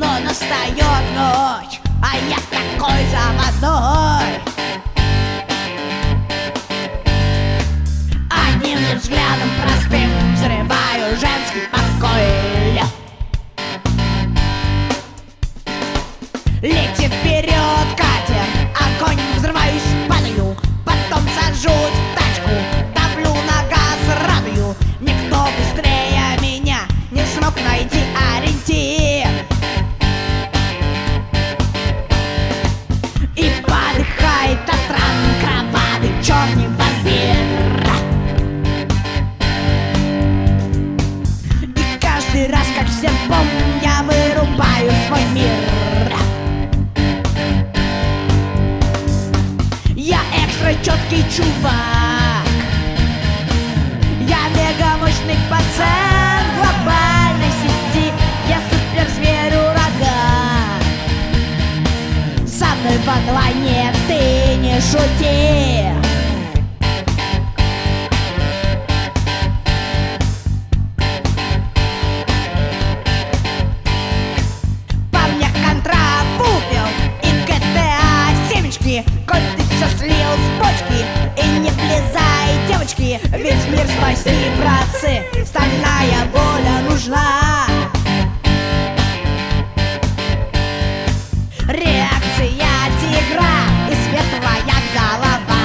но настает ночь, а я такой заводной. Одним лишь взглядом простым взрываю женский покой. Летит вперед катер, огонь, взрываюсь, падаю, потом сажусь в тачку, давлю на газ, радую. Никто быстрее меня не смог найти ориентир. И подыхает от ран кровавый черный вампир. И каждый раз, как серпом, я вырубаю свой мир. Я экстра четкий чувак, я мега мощный пацан в глобальной сети, я суперзверь ураган. Со мной в онлайне ты не шути. Парня контрафупил и GTA семечки, коль ты все слил с бочки и не влезай, девочки, весь мир спасти, братцы, стальная воля нужна. Реакция тигра и светлая голова.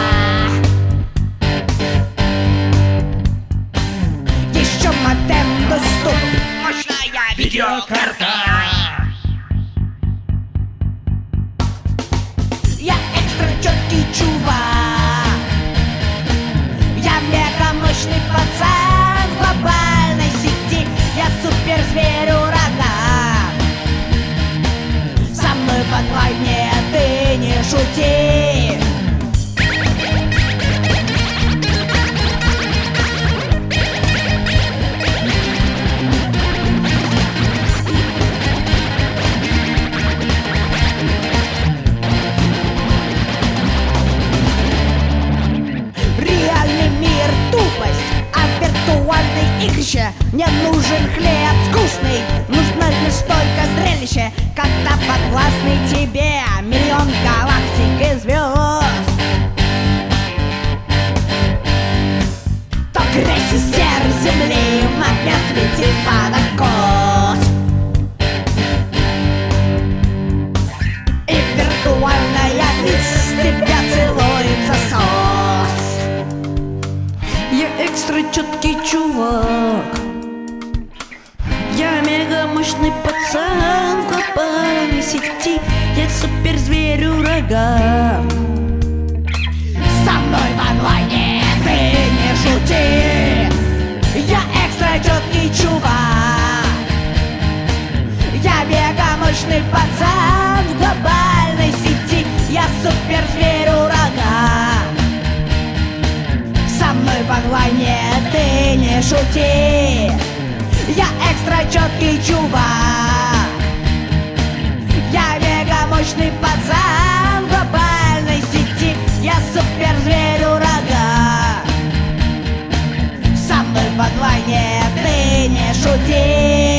Еще модем доступен, мощная видеокарта. Я экстра четкий чувак, я мега мощный пацан в глобальной сети, я суперзверь ураган. Со мной в онлайне ты не шути. Реальный мир тупость, а виртуальной игрище. Мне нужен хлеб скучный, нужно лишь только зрелище, когда подвластны тебе миллион галактик и звезд. То грязь и серой земли в момент летит под откос. И виртуальная мисс тебя целует в засос. Я экстра четкий чувак, я мега мощный пацан в глобальной сети, я суперзверь ураган. Со мной в онлайне ты не шути. Я экстра четкий чувак, я мега мощный пацан в глобальной сети, я суперзверь ураган. Со мной в онлайне ты не шути. Я экстра четкий чувак, я мега мощный пацан в глобальной сети, я суперзверь ураган. Со мной в онлайне ты не шути.